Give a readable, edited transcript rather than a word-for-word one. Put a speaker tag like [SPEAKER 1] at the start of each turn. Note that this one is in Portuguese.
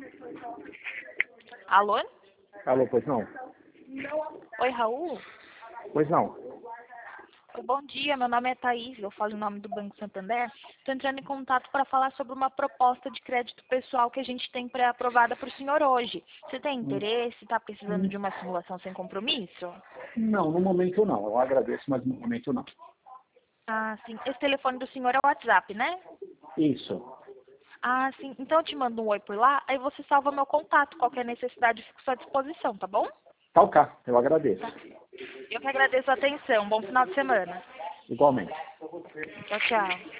[SPEAKER 1] Alô?
[SPEAKER 2] Alô, pois não?
[SPEAKER 1] Oi, Raul?
[SPEAKER 2] Pois não.
[SPEAKER 1] Oi, bom dia, meu nome é Thaís, eu falo em nome do Banco Santander. Estou entrando em contato para falar sobre uma proposta de crédito pessoal que a gente tem pré-aprovada para o senhor hoje. Você tem interesse? Está precisando de uma simulação sem compromisso?
[SPEAKER 2] Não, no momento não. Eu agradeço, mas no momento não.
[SPEAKER 1] Ah, sim. Esse telefone do senhor é o WhatsApp, né?
[SPEAKER 2] Isso.
[SPEAKER 1] Ah, sim. Então eu te mando um oi por lá, aí você salva meu contato. Qualquer necessidade, eu fico à sua disposição, tá bom?
[SPEAKER 2] Tá ok, eu agradeço.
[SPEAKER 1] Eu que agradeço a atenção. Bom final de semana.
[SPEAKER 2] Igualmente.
[SPEAKER 1] Tchau, tchau.